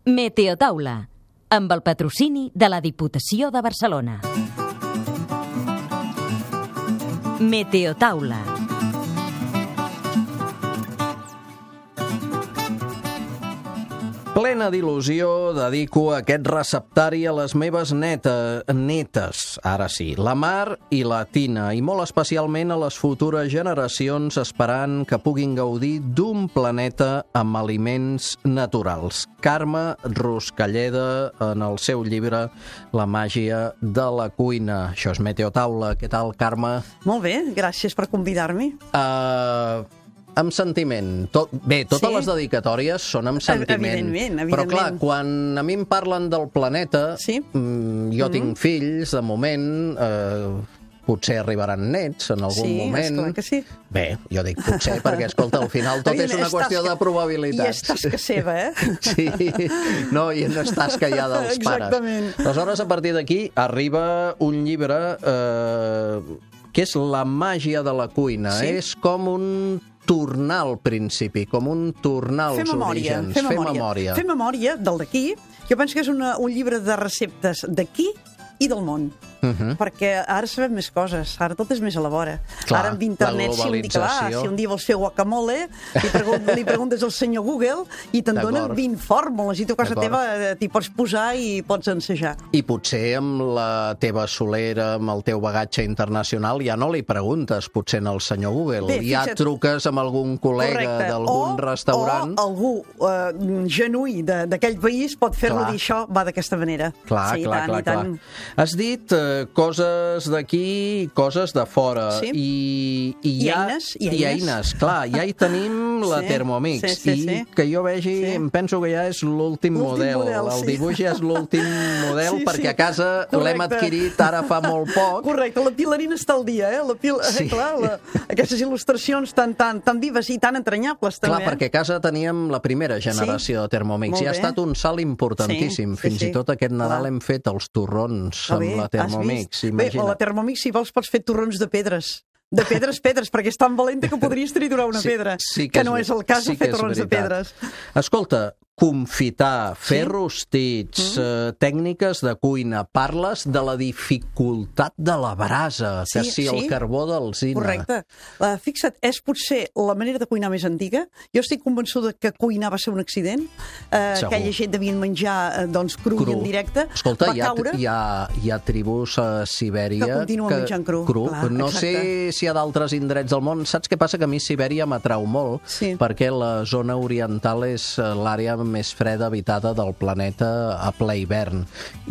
Meteotaula, amb el patrocini de la Diputació de Barcelona. Meteotaula. Plena d'il·lusió, dedico aquest receptari a les meves netes, ara sí, la Mar i la Tina, i molt especialment a les futures generacions, esperant que puguin gaudir d'un planeta amb aliments naturals. Carme Ruscalleda, en el seu llibre La màgia de la cuina. Això és Meteotaula. Què tal, Carme? Molt bé, gràcies per convidar-me. Amb sentiment. Totes les dedicatòries són amb sentiment. Evidentment. Però clar, quan a mi em parlen del planeta, jo tinc fills, de moment, potser arribaran nets en algun moment. Sí, esclar que sí. Bé, jo dic potser perquè, escolta, al final tot és una qüestió de probabilitats. I és tasca seva, Sí, no, i no és tasca ja dels pares. Exactament. Aleshores, a partir d'aquí, arriba un llibre que és La màgia de la cuina. És com un tornar al principi, com un tornar als orígens. Fer memòria del d'aquí. Jo penso que és un llibre de receptes d'aquí i del món. Perquè ara sabem més coses, ara tot és més a la vora. Ara amb internet, si un dia vols fer guacamole, li preguntes al senyor Google i te'n donen 20 fórmules i tu a casa teva t'hi pots posar i pots ensejar. I potser amb la teva solera, amb el teu bagatge internacional, ja no li preguntes potser al senyor Google, ja truques amb algun col·lega d'algun restaurant. O algú genuí d'aquell país pot fer-lo dir això va d'aquesta manera. Clar. Has dit coses d'aquí, coses de fora. I eines. Clar, ja hi tenim la Thermomix. I que jo vegi, em penso que ja és l'últim model. El dibuix ja és l'últim model perquè a casa l'hem adquirit ara fa molt poc. Correcte, la pilarina està al dia, aquestes il·lustracions tan vives i tan entranyables també. Clar, perquè a casa teníem la primera generació de Thermomix i ha estat un salt importantíssim. Fins i tot aquest Nadal hem fet els torrons amb la Thermomix. Bé, a la Thermomix, si vols, pots fer torrons de pedres. De pedres, perquè és tan valenta que podries triturar una pedra. Que no és el cas de fer torrons de pedres. Escolta, confitar, fer rostits, tècniques de cuina. Parles de la dificultat de la brasa, que si el carbó d'alzina. Correcte. Fixa't, és potser la manera de cuinar més antiga. Jo estic convençuda que cuinar va ser un accident. Aquella gent devien menjar cru i en directe. Escolta, hi ha tribus a Sibèria que continuen menjant cru. No sé si hi ha d'altres indrets del món. Saps què passa? Que a mi Sibèria m'atrau molt, perquè la zona oriental és l'àrea més freda habitada del planeta a ple hivern.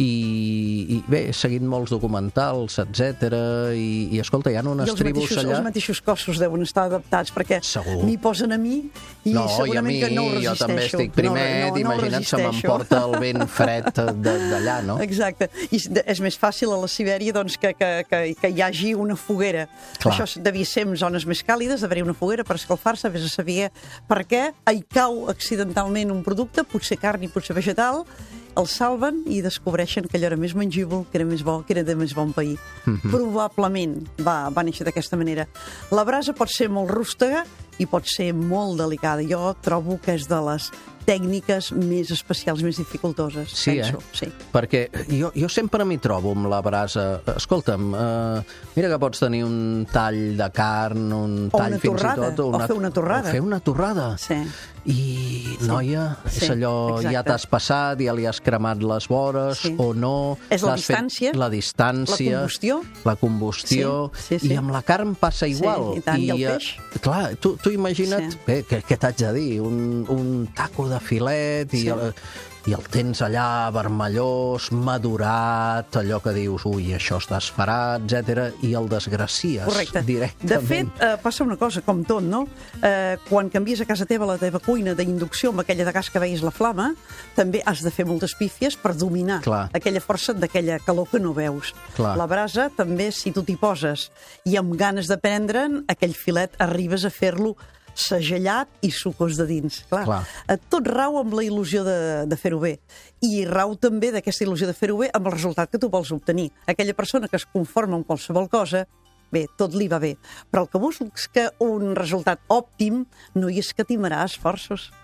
I bé, he seguit molts documentals, etc. I escolta, hi ha unes tribus allà... Els mateixos cossos deuen estar adaptats, perquè m'hi posen a mi i segurament que no ho resisteixo. Jo també estic primet, imagina't, se m'emporta el vent fred d'allà, no? Exacte. I és més fàcil a la Sibèria que hi hagi una foguera. Això devia ser en zones més càlides, d'haver-hi una foguera per escalfar-se, vés a saber per què hi cau accidentalment un producte, potser carn i potser vegetal, el salven i descobreixen que allò era més mengível, que era més bo, que era de més bon pair. Probablement va néixer d'aquesta manera. La brasa pot ser molt rústega i pot ser molt delicada. Jo trobo que és de les tècniques més especials, més dificultoses, penso. Sí. Perquè jo sempre m'hi trobo amb la brasa. Escolta'm, mira que pots tenir un tall de carn, un tall fins i tot... O fer una torrada. O fer una torrada. Sí. I, noia, és allò, ja t'has passat, ja li has cremat les vores, o no... És la distància. La distància. La combustió. I amb la carn passa igual. I tant, i el peix. Clar, tu imagina't, què t'haig de dir, un taco de filet i el tens allà vermellós, madurat, allò que dius, ui, això està esferat, etc. I el desgracies directament. De fet, passa una cosa, com tot, no? Quan canvies a casa teva la teva cuina d'inducció amb aquella de gas que veis la flama, també has de fer moltes pífies per dominar aquella força d'aquella calor que no veus. La brasa, també, si tu t'hi poses i amb ganes de prendre'n, aquell filet arribes a fer-lo segellat i sucós de dins. Clar. Tot rau amb la il·lusió de fer-ho bé. I rau també d'aquesta il·lusió de fer-ho bé amb el resultat que tu vols obtenir. Aquella persona que es conforma amb qualsevol cosa, bé, tot li va bé. Però el que busca un resultat òptim no hi escatimarà esforços.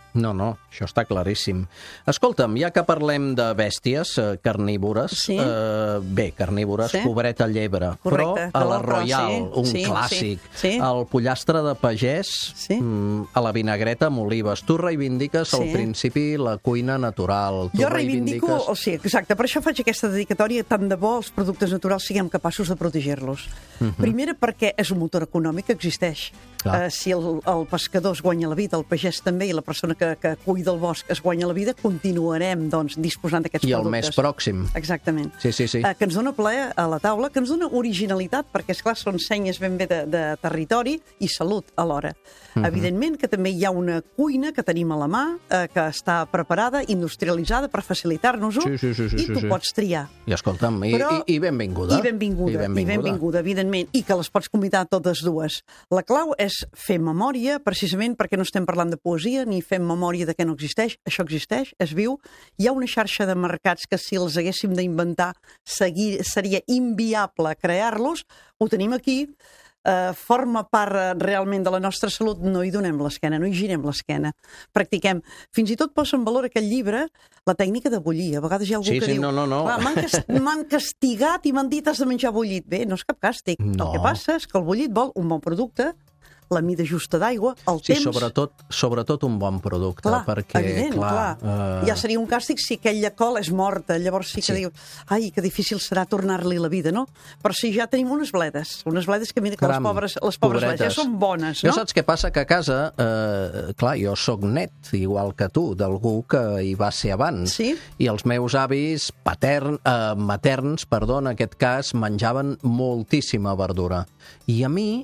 No, això està claríssim. Escolta'm, ja que parlem de bèsties carnívores, carnívores, pobreta llebre, però a la Royal, un clàssic, el pollastre de pagès a la vinagreta amb olives. Tu reivindiques al principi la cuina natural. Jo reivindico, exacte, per això faig aquesta dedicatòria, tant de bo els productes naturals siguem capaços de protegir-los. Primera, perquè és un motor econòmic que existeix. Si el pescador es guanya la vida, el pagès també, i la persona que cuida el bosc es guanya la vida, continuarem disposant d'aquests productes. I el més pròxim. Exactament. Sí. Que ens dona plaer a la taula, que ens dona originalitat, perquè, esclar, són senyes ben bé de territori i salut alhora. Evidentment que també hi ha una cuina que tenim a la mà, que està preparada, industrialitzada per facilitar-nos-ho, i tu pots triar. I escolta'm, i benvinguda. I benvinguda, evidentment, i que les pots combinar totes dues. La clau és fer memòria, precisament perquè no estem parlant de poesia, ni fem memòria de què no existeix. Això existeix, és viu. Hi ha una xarxa de mercats que si els haguéssim d'inventar seria inviable crear-los. Ho tenim aquí. Forma part realment de la nostra salut, no hi donem l'esquena, no hi girem l'esquena. Practiquem. Fins i tot posa en valor aquest llibre la tècnica de bullir. A vegades hi ha algú que diu m'han castigat i m'han dit has de menjar bullit. Bé, no és cap càstig. El que passa és que el bullit vol un bon producte, la mida justa d'aigua, el temps... Sí, sobretot un bon producte, perquè... Evident, clar. Ja seria un càstig si aquella col és morta, llavors sí que diu, ai, que difícil serà tornar-li la vida, no? Però si ja tenim unes bledes que mira que les pobres bledes ja són bones, no? Jo saps què passa? Que a casa, clar, jo sóc net, igual que tu, d'algú que hi va ser abans, i els meus avis materns, en aquest cas, menjaven moltíssima verdura. I a mi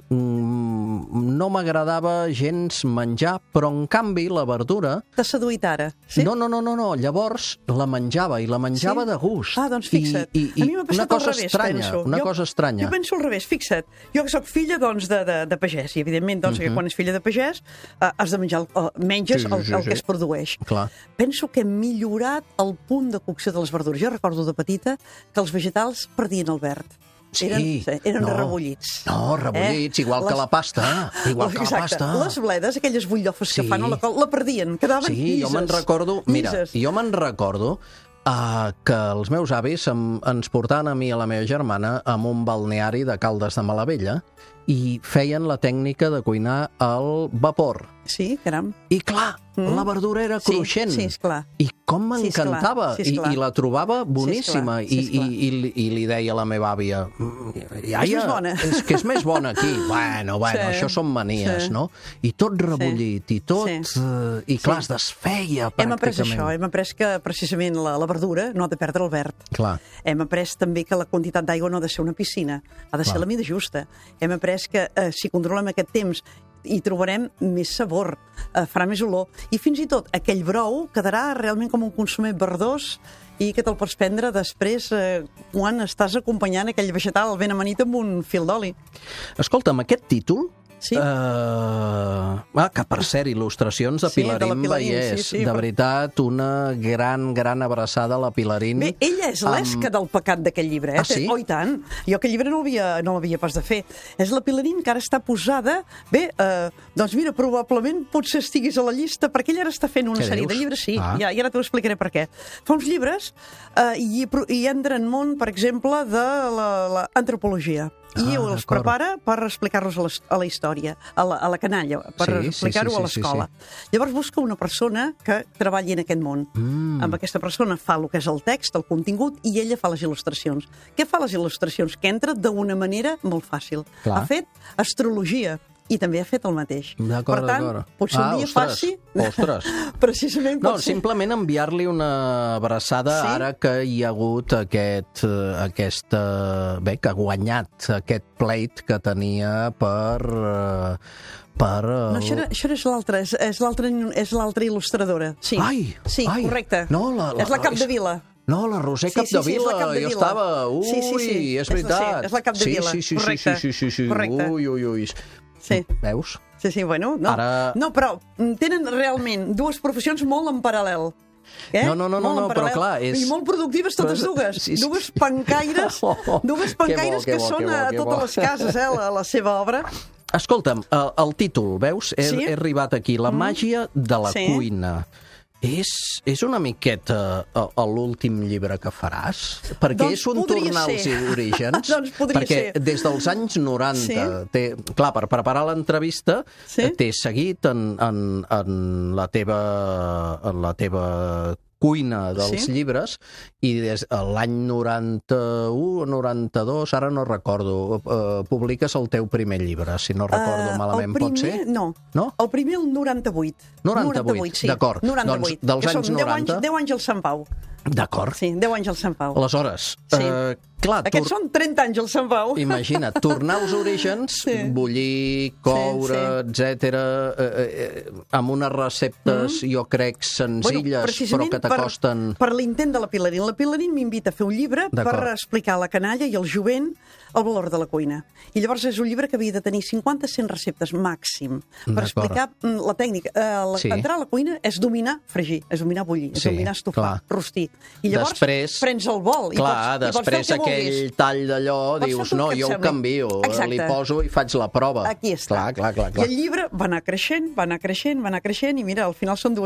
no m'agradava gens menjar, però en canvi la verdura... T'ha seduït ara, sí? No, llavors la menjava, i la menjava de gust. Doncs fixa't. A mi m'ha passat al revés, penso. Una cosa estranya. Jo penso al revés, fixa't. Jo que soc filla, de pagès, i evidentment, que quan és filla de pagès has de menjar, menges el que es produeix. Penso que hem millorat el punt de cocció de les verdures. Jo recordo de petita que els vegetals perdien el verd. Eren rebollits. No, rebollits, igual que la pasta. Exacte. Les bledes, aquelles butllofes que fan a la col, la perdien, quedaven llises. Jo me'n recordo que els meus avis ens portaven a mi i a la meva germana a un balneari de Caldes de Malavella i feien la tècnica de cuinar al vapor. Sí, caram. I clar, la verdura era cruixent. Sí, esclar. I com m'encantava. I la trobava boníssima. I li deia a la meva àvia, iaia, és que és més bona aquí. Bueno, això són manies, no? I tot rebollit, i tot... I clar, es desfeia pràcticament. Hem après això, hem après que precisament la verdura no ha de perdre el verd. Hem après també que la quantitat d'aigua no ha de ser una piscina, ha de ser la mida justa. Hem après que si controlem aquest temps hi trobarem més sabor, farà més olor, i fins i tot aquell brou quedarà realment com un consomer verdós i que te'l pots prendre després quan estàs acompanyant aquell vegetal ben amanit amb un fil d'oli. Escolta'm, aquest títol... que per cert, il·lustracions de Pilarín Vallès. De veritat, una gran abraçada a la Pilarín. Bé, ella és l'esca del pecat d'aquest llibre. Ah, sí? Oh, i tant. Jo aquell llibre no l'havia pas de fer. És la Pilarín que ara està posada... Bé, doncs mira, probablement potser estiguis a la llista, perquè ella ara està fent una sèrie de llibres. Sí, i ara t'ho explicaré per què. Fa uns llibres i entra en món, per exemple, de l'antropologia. I els prepara per explicar-los a la història, a la canalla, per explicar-ho a l'escola. Llavors busca una persona que treballi en aquest món. Amb aquesta persona fa el que és el text, el contingut, i ella fa les il·lustracions. Què fa les il·lustracions? Que entra d'una manera molt fàcil. Ha fet astrologia. I també ha fet el mateix. Per tant, potser un dia faci... Precisament pot ser. No, simplement enviar-li una abraçada ara que hi ha hagut aquesta... Bé, que ha guanyat aquest pleit que tenia per... No, això és l'altra il·lustradora. Sí, correcte. És la Capdevila. No, la Roser Capdevila, jo estava... Ui, és veritat. És la Capdevila, correcte. Sí. Ui. Sí. Veus? Sí, bueno, no. No, però tenen realment dues professions molt en paral·lel. No, però clar... I molt productives totes dues. Dues pancaires que són a totes les cases, a la seva obra. Escolta'm, el títol, veus? He arribat aquí. La màgia de la cuina. És una miqueta l'últim llibre que faràs? Perquè és un tornar als orígens. Doncs podria ser. Perquè des dels anys 90, clar, per preparar l'entrevista, t'he seguit en la teva cuina dels llibres, i des de l'any 91 o 92, ara no recordo, publiques el teu primer llibre, si no recordo malament, pot ser? No, el primer el 98. 98, sí. D'acord. 98. Doncs dels anys 90... 10 anys al Sant Pau. D'acord. Sí, 10 anys al Sant Pau. Aleshores, clar... Aquests són 30 anys al Sant Pau. Imagina't, tornar als orígens, bullir, coure, etcètera, amb unes receptes, jo crec, senzilles, però que t'acosten... Per l'intent de la Pilarín. La Pilarín m'invita a fer un llibre per explicar a la canalla i al jovent el valor de la cuina. I llavors és un llibre que havia de tenir 50-100 receptes màxim per explicar la tècnica. Entrar a la cuina és dominar fregir, és dominar bullir, és dominar estofar, rostir. I llavors prens el vol. Clar, després aquell tall d'allò dius, no, jo ho canvio, li poso i faig la prova. Aquí està. Clar. I el llibre va anar creixent, i mira, al final són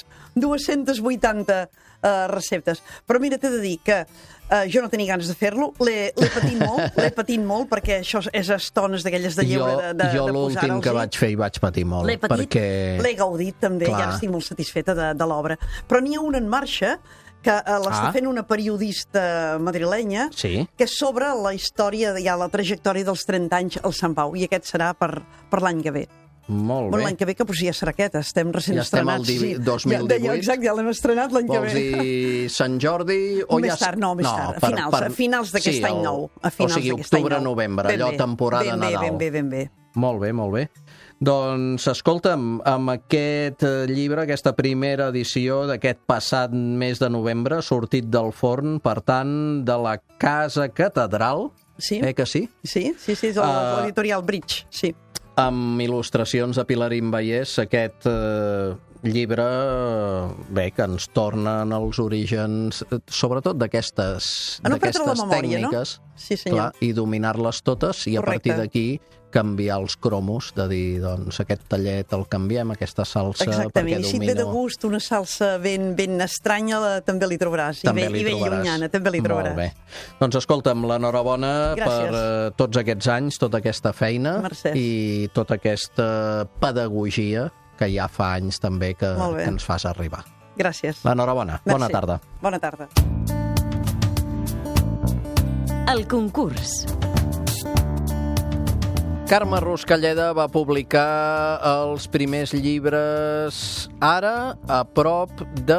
280 receptes. Però mira, t'he de dir que jo no tenia ganes de fer-lo, l'he patit molt, perquè això és estones d'aquelles de lleure de posar-los. Jo l'últim que vaig fer hi vaig patir molt. L'he patit, l'he gaudit també, i ara estic molt satisfeta de l'obra. Però n'hi ha una en marxa que l'està fent una periodista madrilenya, que és sobre la història, la trajectòria dels 30 anys al Sant Pau, i aquest serà per l'any que ve. Molt bé. L'any que ve, que ja serà aquest, estem recent estrenats. Ja estem al 2018. Exacte, ja l'hem estrenat l'any que ve. Vols dir Sant Jordi? Més tard, a finals d'aquest any nou. O sigui, octubre-novembre, allò temporada Nadal. Ben bé. Molt bé. Doncs, escolta'm, amb aquest llibre, aquesta primera edició d'aquest passat mes de novembre, sortit del forn, per tant, de la Casa Catedral, que sí? Sí, és l'editorial Bridge, sí. Amb il·lustracions de Pilarín Vallès, aquest llibre que ens tornen als orígens, sobretot d'aquestes tècniques, i dominar-les totes, i a partir d'aquí canviar els cromos, de dir, doncs, aquest tallet el canviem, aquesta salsa, exactament, i si et ve de gust una salsa ben estranya, també li trobaràs, i ben llunyana, també li trobaràs. Molt bé. Doncs escolta'm, l'enhorabona per tots aquests anys, tota aquesta feina, i tota aquesta pedagogia que ja fa anys també que ens fas arribar. Gràcies. L'enhorabona. Bona tarda. Bona tarda. El concurs. Carme Ruscalleda va publicar els primers llibres ara a prop de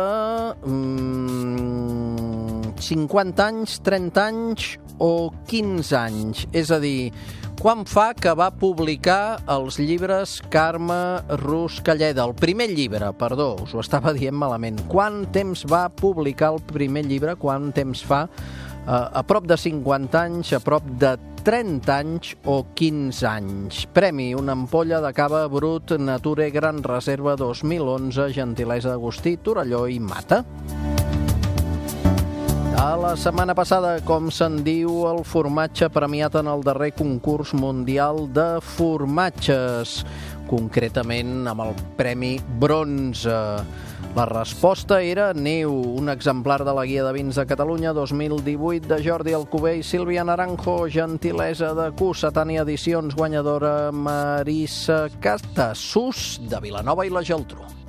50 anys, 30 anys o 15 anys. És a dir, quan fa que va publicar els llibres Carme Ruscalleda? El primer llibre, perdó, us ho estava dient malament. Quant temps va publicar el primer llibre? Quant temps fa? A prop de 50 anys, a prop de 30 anys o 15 anys. Premi, una ampolla de cava brut Nature Gran Reserva 2011, gentilesa d'Agustí, Torelló i Mata. A la setmana passada, com se'n diu, el formatge premiat en el darrer concurs mundial de formatges, concretament amb el premi bronze. La resposta era neu, un exemplar de la Guia de Vins de Catalunya 2018 de Jordi Alcover i Sílvia Naranjo, gentilesa de Cossetània Edicions, guanyadora Marissa Catasús de Vilanova i la Geltrú.